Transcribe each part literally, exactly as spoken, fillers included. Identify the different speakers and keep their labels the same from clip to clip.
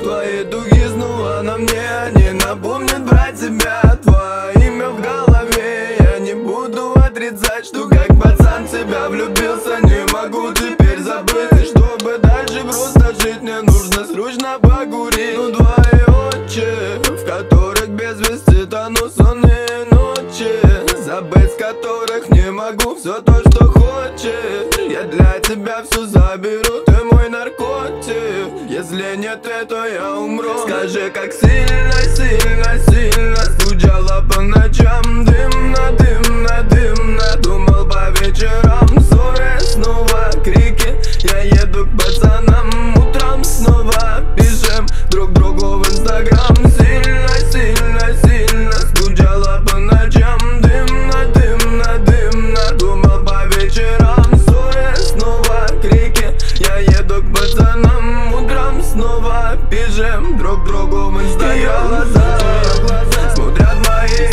Speaker 1: Твои дуги снова на мне, они напомнят про тебя. Твое имя в голове, я не буду отрицать, что как пацан в тебя влюбился. Не могу теперь забыть, и чтобы дальше просто жить, мне нужно срочно покурить. Ну твои очи, в которых без вести тону сонные ночи, забыть с которых не могу все то, что хочешь. Я для тебя все заберу, ты мой наркотик. Если нет, то я умру. Скажи, как сильно, сильно, сильно стучало по ночам. Дымно, дымно, дымно, думал по вечерам. Ссоры, снова крики, я еду к пацанам. Утром снова пишем друг другу в инстаграм. Сильно, сильно, сильно стучало по ночам. Дымно, дымно, дымно, думал по вечерам. Ссоры, снова крики, я еду к пацанам. Утром снова пишем друг другу в инстаграм. Ее глаза, глаза смотрят мои,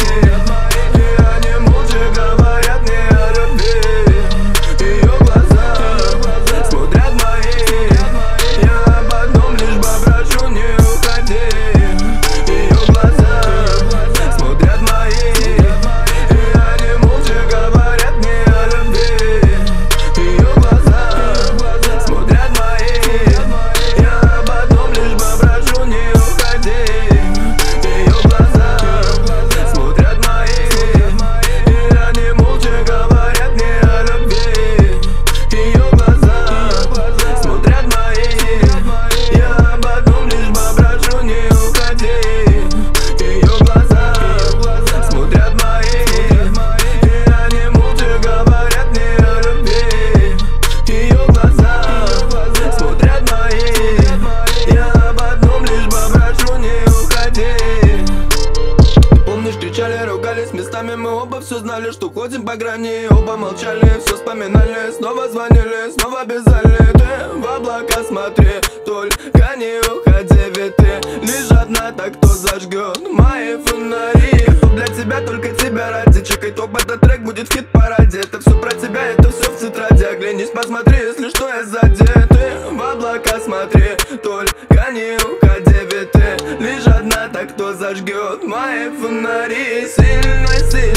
Speaker 1: и они молча говорят мне о любви. Ее глаза, глаза смотрят мои, я об одном лишь попрошу: не уходи. Ее глаза, глаза смотрят мои, и они молча говорят мне о любви. Ее глаза, глаза смотрят мои, я об одном лишь попрошу: не уходи. Ее глаза, глаза смотрят мои, и они молча говорят мне о любви. Ее глаза, глаза смотрят мои, я об одном лишь попрошу: не уходи. Ее глаза, глаза смотрят мои, и они молча говорят мне о любви. Ее глаза, глаза смотрят мои, я об одном лишь попрошу: не уходи. Помнишь, кричали, ругались местами, мы оба все знали, что ходим по грани. Оба молчали, все вспоминали, снова звонили, снова бежали. Ты в облака смотри, только не уходи, ведь ты лишь одна, так кто зажгет мои фонари. Я тут для тебя, только тебя ради. Чекай топ, этот трек будет в хит-параде. Это все про тебя, это все в тетради. Оглянись, посмотри, если что, я сзади. Ты в облака смотри, только не уходи, ведь ты лишь одна, так кто зажгет мои фонари. Сильно, сильно